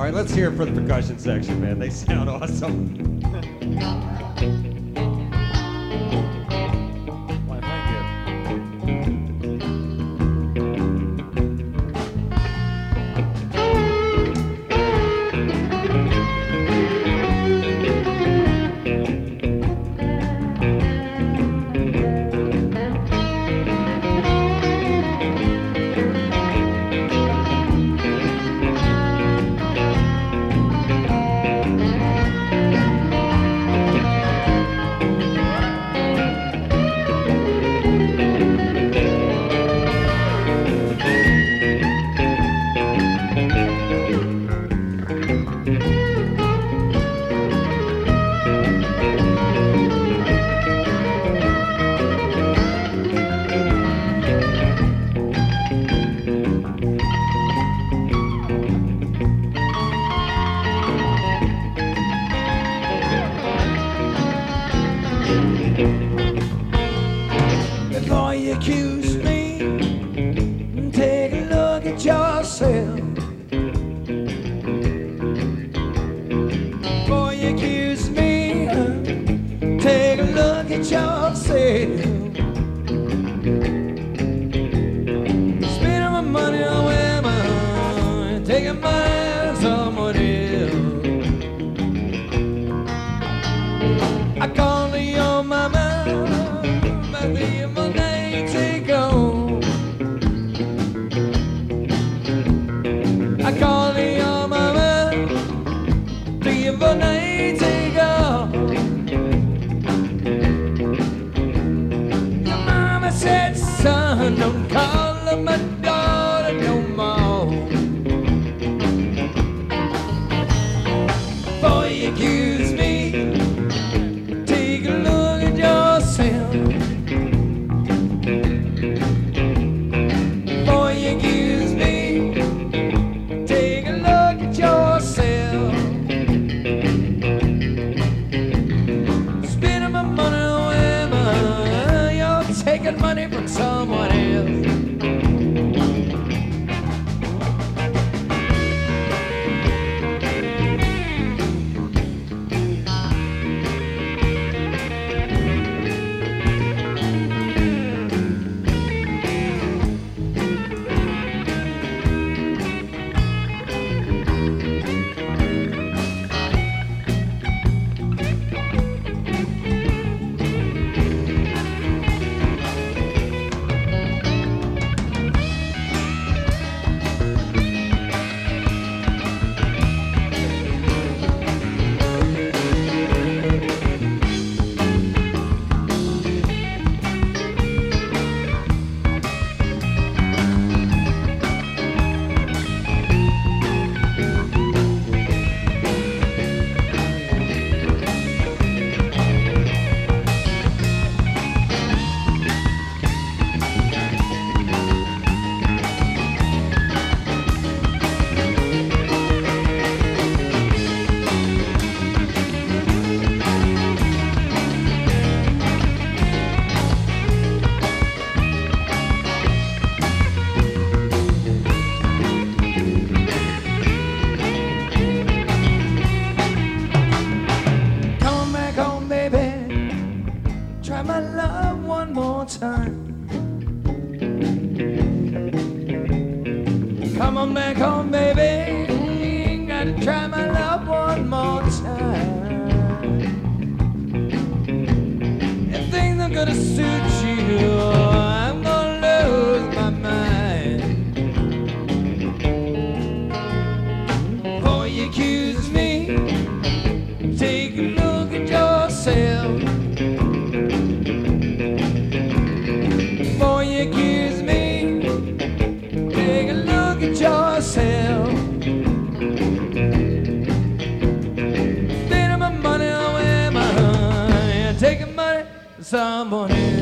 All right, let's hear it for the percussion section, man. They sound awesome. Why, thank you. Before you accuse me, take a look at yourself. Before you accuse me, take a look at yourself. Spending my money on women, taking money from someone else. I call your mama. I called your mama 3 or 4 nights ago. Your mama said, son, don't call her my daughter no more. Before you accuse me, take a look at yourself. Before you accuse me, take a look at yourself. Spending my money on women, you're taking money from someone else. Try my love one more time. Come on back home, baby. Gotta try my love one more time. If things are gonna suit you, I'm gonna lose my mind. Before you accuse me, take a look at yourself. Before you accuse me, take a look at yourself. Spending my money on women, taking money from someone else.